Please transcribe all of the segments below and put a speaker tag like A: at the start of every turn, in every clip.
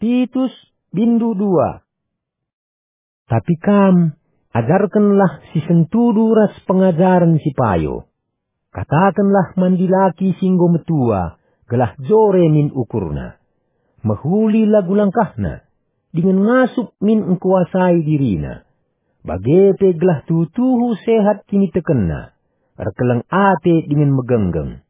A: Titus bindu 2. Tapi kam, ajarkanlah si sentudu ras pengajaran si payo. Katakanlah mandilaki singgo metua, gelah jore min ukurna. Mahuli lagu langkahna, dengan ngasup min engkuasai dirina. Bagepe gelah tutuhu sehat kini tekenna, erkeleng ate dengan megenggeng.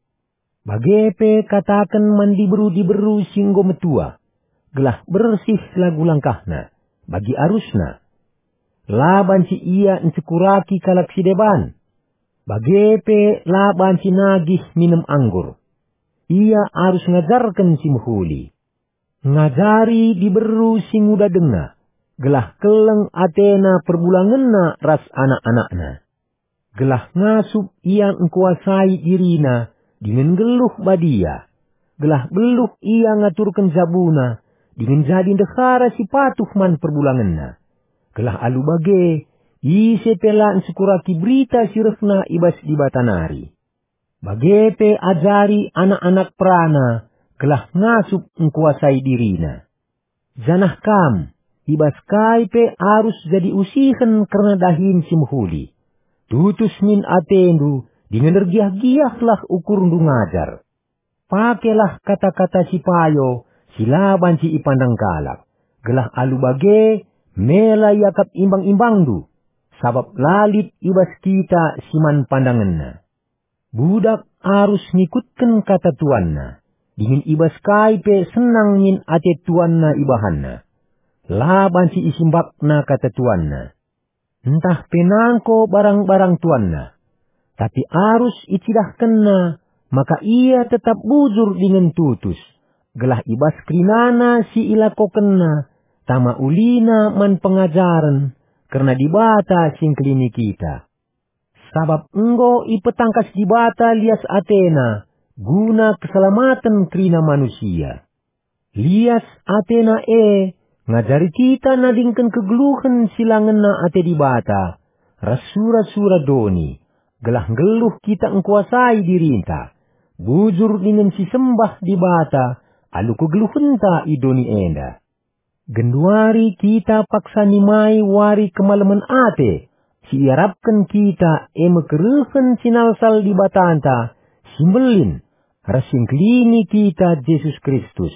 A: Bagepe katakan mandi beru diberu singgo metua, gelah bersih lagu langkahna, bagi arusna. Laban si ia encekuraki kalak si deban, bagepe laban si nagih minum anggur. Ia harus ngajarkan si muhuli. Ngajari diberu sing udah denga, gelah keleng atena perbulangenna ras anak-anakna. Gelah ngasup ia engkuasai dirina, dengan geluh badia. Gelah beluh ia ngaturkan zabuna, dengan jadi dekara si patuh man perbulangenna. Gelah alu bage, ise pelaan sekuraki berita sirefna ibas di batanari. Bagepe ajari anak-anak prana, gelah ngasup engkuasai dirina. Janah kam, ibas kaipe harus jadi usihen karena dahin si muhuli. Tutus min atendu, dengan ergiah-giahlah ukur ndu ngajar. Pakelah kata-kata si payo, silaban si ipandang kalak. Gelah alu bage, mela yakap imbang-imbang du. Sabab lalit ibas kita siman pandanganna. Budak harus ngikutkan kata tuanna. Dingin ibas kaipe senang min ate tuanna ibahanna. Laban si isimbakna kata tuanna. Entah penangko barang-barang tuanna. Tapi harus icidahkenna, maka ia tetap bujur dengan tutus. Gelah ibas krinana si ilakokenna, tama ulina man pengajaran, karena dibata singklini kita. Sabab enggo ipetangkas dibata lias Athena, guna keselamatan krina manusia. Lias Athena ngajari kita nadingkan kegeluhan silangenna ate dibata, rasura-sura doni. Gelah geluh kita engkuasai dirinta, bujur dengan si sembah di bata, alu kegeluhenta idoni enda. Genduari kita paksa nimai wari kemalaman ate, si iarapkan kita mekeruhen sinalsal di batanta, simbelin, rasingklini kita Yesus Kristus.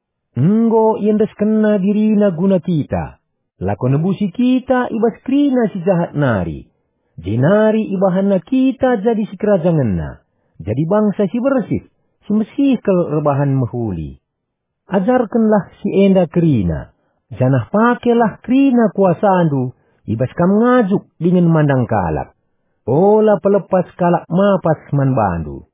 A: Enggo yendes kena dirina guna kita, lako nebusi kita ibas krina si jahat nari. Jenari ibahanna kita jadi si kerajanganna, jadi bangsa si bersih, si mesikel rebahan mahuli. Ajarkanlah si enda kerina, janah pakelah kerina kuasandu, ibas kam ngajuk dengan mandang kalak. Ola pelepas kalak mapas man bandu.